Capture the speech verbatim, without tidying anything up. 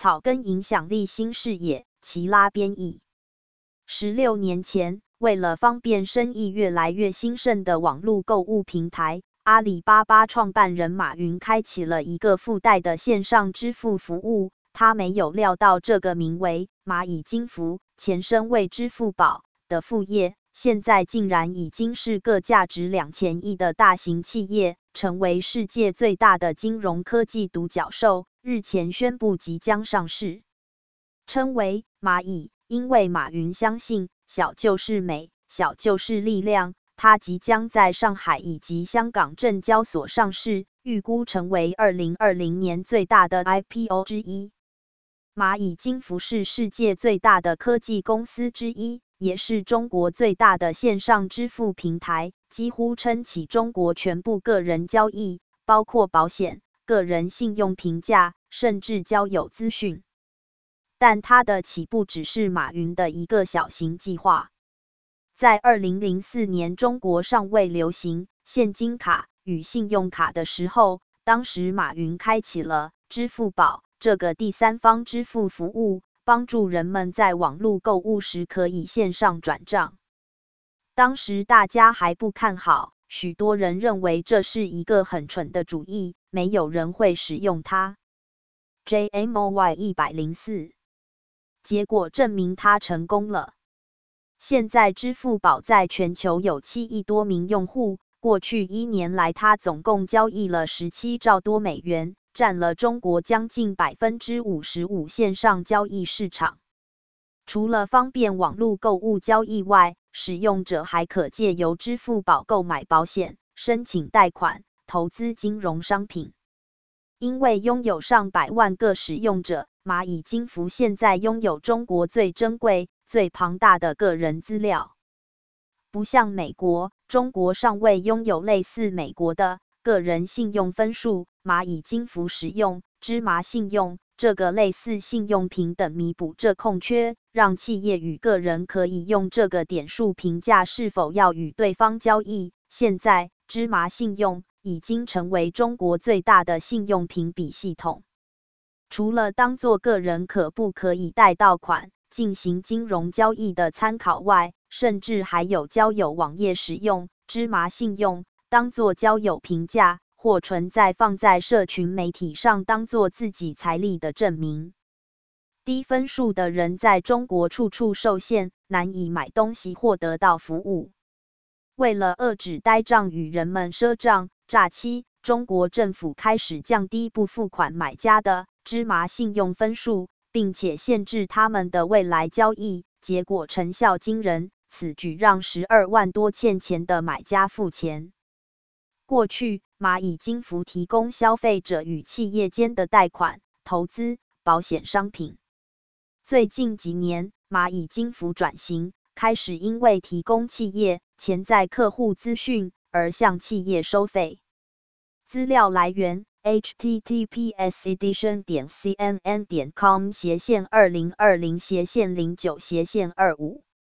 草根影响力新视野，齐拉编译。十六年前，为了方便生意越来越兴盛的网络购物平台，阿里巴巴创办人马云开启了一个附带的线上支付服务。他没有料到，这个名为蚂蚁金服，前身为支付宝的副业，现在竟然已经是个价值两千亿的大型企业，成为世界最大的金融科技独角兽。日前宣布即将上市，称为蚂蚁，因为马云相信小就是美，小就是力量。它即将在上海以及香港证交所上市，预估成为二零二零年最大的 I P O 之一。蚂蚁金服是世界最大的科技公司之一，也是中国最大的线上支付平台，几乎撑起中国全部个人交易，包括保险、个人信用评价，甚至交友资讯。但它的起步只是马云的一个小型计划。在二零零四年中国尚未流行现金卡与信用卡的时候，当时马云开启了支付宝这个第三方支付服务，帮助人们在网络购物时可以线上转账。当时大家还不看好，许多人认为这是一个很蠢的主意，没有人会使用它。J M O Y 一百零四，结果证明它成功了。现在支付宝在全球有七亿多名用户，过去一年来它总共交易了十七兆多美元，占了中国将近 百分之五十五 线上交易市场。除了方便网络购物交易外，使用者还可借由支付宝购买保险、申请贷款、投资金融商品。因为拥有上百万个使用者，蚂蚁金服现在拥有中国最珍贵、最庞大的个人资料。不像美国，中国尚未拥有类似美国的个人信用分数，蚂蚁金服使用芝麻信用这个类似信用评等弥补这空缺，让企业与个人可以用这个点数评价是否要与对方交易。现在，芝麻信用已经成为中国最大的信用评比系统。除了当作个人可不可以贷到款进行金融交易的参考外，甚至还有交友网页使用芝麻信用当作交友评价，或存在放在社群媒体上当作自己财力的证明。低分数的人在中国处处受限，难以买东西或得到服务。为了遏制呆账与人们赊账、诈欺，中国政府开始降低不付款买家的芝麻信用分数，并且限制他们的未来交易，结果成效惊人。此举让十二万多欠钱的买家付钱。过去，蚂蚁金服提供消费者与企业间的贷款、投资、保险商品。最近几年，蚂蚁金服转型，开始因为提供企业潜在客户资讯而向企业收费。资料来源 ：H T T P S edition 点 C N N 点 com 斜线二零二零斜线零九斜线二五。